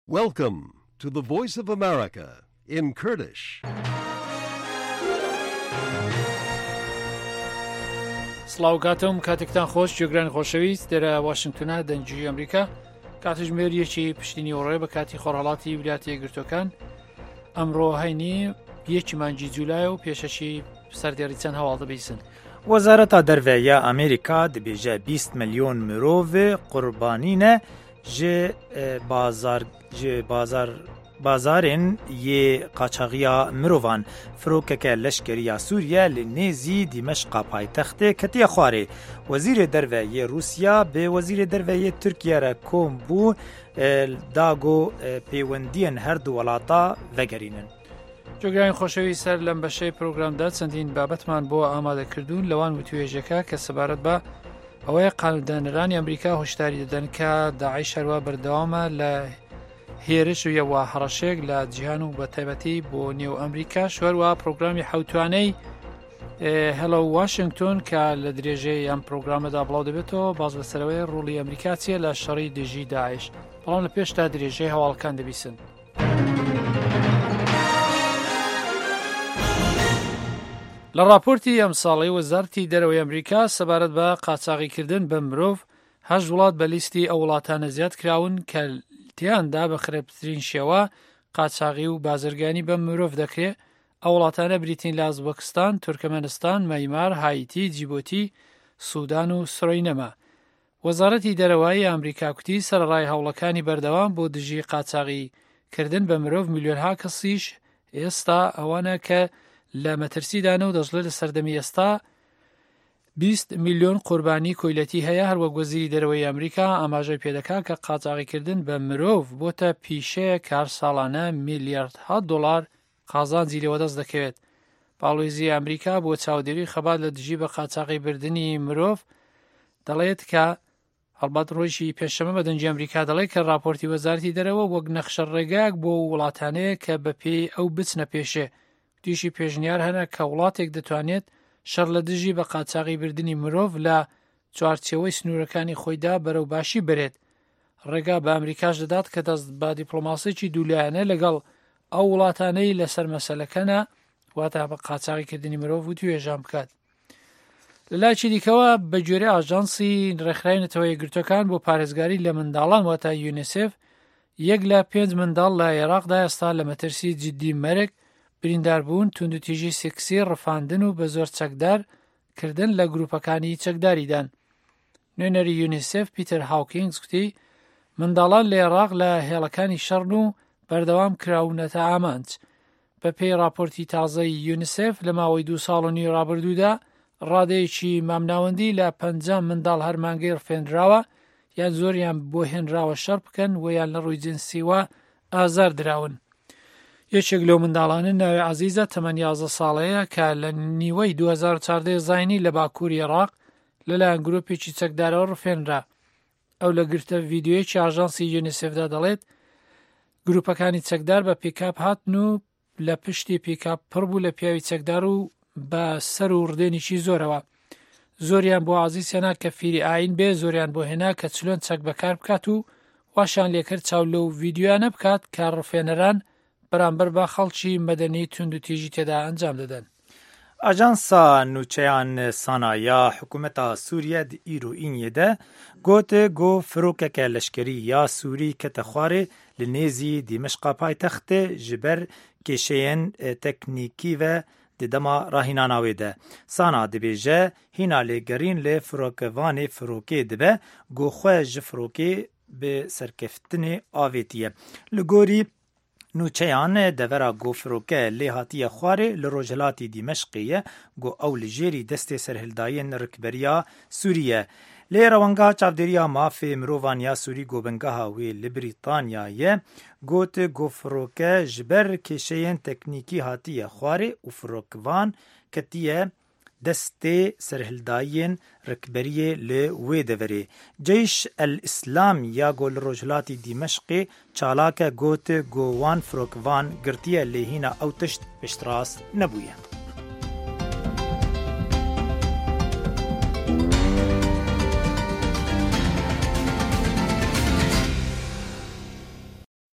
Welcome to the Voice of America in Kurdish. سڵاو کاتم کاتێکتان خۆش جێگرانی خۆشەویست دەرە واشنگتنە دەنجی ئەمریکا کاتژمێریەکی پشتینی وڕێ بە کاتی خۆرهەڵاتی ویلایەتە یەکگرتووەکان ئەمڕۆ هەینی 1 مانگی جولای و پێشەشی سەردێڕی چەند هەواڵ دەبیسن. وەزارەتا دەرڤەیە ئەمریکا دەبێژە 20 ملیۆن مرۆڤ قوربانینە بازارên yê qaçaxiya mirovan firokeke leşkeriya Sûriye li nêzî Dîmeşqa paytextê ketiye xwarê. Wezîrê derve yê Rûsya bi Wezîrê derve yê Tirkiye re kom bû da got pêwendiyên her du welata vegerînin. جۆگرانی خۆشەوی سەر لەم بەشەی پرۆگرامدا چەندین بابەتمان بۆ ئامادەکردوون لەوان وتوێژەکە کە سەبارەت بە ئەوەیە قانوندانەرانی ئەمریکا هۆشداری دەدەن کە داعیش هەروە بەردەوامە لە هێرش و یەوە هەڕەشێک لە جیهان و بە تایبەتی بۆ نێو ئەمریکا شوەروە پرۆگرامی حوتوانەی هەلۆ واشنگتن کە لە درێژەی ئەم پرۆگرامەدا بڵاو دەبێتەوە باز بەسەرەوەی ڕووڵی ئەمریکا چیە لە شەڕی دژی داعیش بەڵام لە پێشتا درێژەی هەواڵەکان دەبیسن. لە راپۆرتی ئەم ساڵی وەزارەتی دەرەوەی ئەمریکا سەبارەت بە قاچاغیکردن بە مرۆڤ 8 وڵات بە لیستی ئەو وڵاتانە زیاد کراون کە تیاندا بە خراپترین شێوە قاچاغی و بازرگانی بە مرۆڤ دەکرێت. ئەو وڵاتانە بریتین لە ئوزبەکستان، تورکمەنستان، مەیمار، هایتی، جیبۆتی، سوودان و سرۆینەما. وەزارەتی دەرەوەی ئەمریکا کوتی سەرڕای هەوڵەکانی بەردەوام بۆ دژی قاچاغیکردن بە مرۆڤ میلیۆنها کەسیش ئێستا ئەوانە کە لە مەترسیدانە و دەژڵێت لە سەردەمی ئێستا 20 میلیۆن قوربانی کۆیلەتی هەیە. هەروەک وەزیری دەرەوەی ئەمریکا ئاماژەی پێدەکا کە قاچاغیکردن بە مرۆڤ بۆتە پیشەیە کار ساڵانە میلیاردها دۆلار قازانجی لێوە دەست دەکەوێت. پاڵێزی ئەمریکا بۆ چاودێری خەبات لە دژی بە قاچاغی بردننی مرۆڤ دەڵێت کە هەڵبەت ڕۆژی پێشەمە بە دەنجی ئەمریکا دەڵێت کە راپۆرتی وەزارەتی دەرەوە وەک نەخشە ڕێگایەک بۆ وڵاتانەیە کە بەپێی ئەو بچنە پێشێ دیشی پێشنیار هەنە کە وڵاتێک دەتوانێت شەڕ لە دژی بە قاچاغی بردننی مرۆڤ لە چوارچێوەی سنوورەکانی خۆیدا بەرەو باشی برێت. ڕێگا بە ئەمریکاش دەدات کە دەست بە دیپلۆماسیی دوولایەنە لەگەڵ ئەو وڵاتانەی لەسەر مەسەلەکەنە واتە بە قاچاغیکردنی مرۆڤ و توێژان بکات. لە لایکی دیکەوە بە گوێرەی ئاژانسی ڕێکخراوی نەتەوە یەکگرتووەکان بۆ پارێزگاری لە منداڵان واتە یونیسف 1 لە 5 منداڵ لە عێراقدا ئێستا لە مەترسی جدی مەرگ برینداربوون، توندوتیژی سێکسی، ڕفاندن و بە زۆر چەکدارکردن لە گروپەکانی چەکداریدان. نوێنەری یونیسف پیتر هاوکینگز گوتی منداڵان لە عێراق لە هێڵەکانی شەڕن و بەردەوام کراونەتە ئامانج. بە پێی راپۆرتی تازەی یونیسف لە ماوەی 2 ساڵ و نیو ڕابردوودا ڕادەیەکی مامناوەندی لە 50 منداڵ هەرمانگەی ڕفێنراوە یان زۆریان بۆ هێنراوە شەڕ بکەن و یان لە ڕووی جنسیوە ئازار دراون. یەکێک لەو منداڵانە ناوی عەزیزە تەمەن 11 ساڵەیە کە لە نیوەی 2014 زاینی لە باکووری عێراق لەلایەن گرۆپێکی چەکدارەوە ڕفێنرا. ئەو لە گرتە ڤیدیۆیەکی ئاژانسی یونیسفدا دەڵێت گروپەکانی چەکدار بە پیکاپ هاتن و لە پشتی پیکاپ پڕ بوو لە پیاوی چەکدار و بە سەر و ڕدێنێکی زۆرەوە. زۆریان بۆ عەزیز هێنا کە فیری ئاین بێ، زۆریان بۆ هێنا کە چلۆن چەک بەکار بکات و واشان لێکرد چاو لەو ڤیدیۆیانە بکات کە ڕفێنەران بەرامبەر بە خەڵکی مەدەنی توندوتیژی تێدا ئەنجام دەدەن. ئاژانسا نوچەیان سانایا حکوومەتا سووریە دی ئیرۆئینیە دە گوتە گۆ فرۆکەکە لەشکری یا سووری کەتە خوارێ لە نێزی دیمەشقا پایتەختێ ji ber kêşeyên teknîkî ve di dema rahînanawê de. Sana dibêje hîna lêgerîn lê firokevanê firokê dibe got xwe ji firokê bi serkeftinê avêtiye. Li gorî نوچەیان دەڤەرا گۆفرۆکە لێ هاتیە خوارێ لە ڕۆژهەلاتی دیمەشقیە گۆ ئەو li ژێری destê serhildayên rikberiya Sûriye. Lê rewenga çavdêriya mafê mirovan ya Sûrî gobengeha wê li Brîtanyayê got gofrôke ji ber kêşeyên teknîkî hatiye xwarê û firokivan ketiye destê serhildayên rikberiyê li wê deverê. Ceyş el-İslam ya got li rojhilatî Dîmeşqê çalake got got wan firokivan girtiye lê hîna ew tişt piştrast nebûye.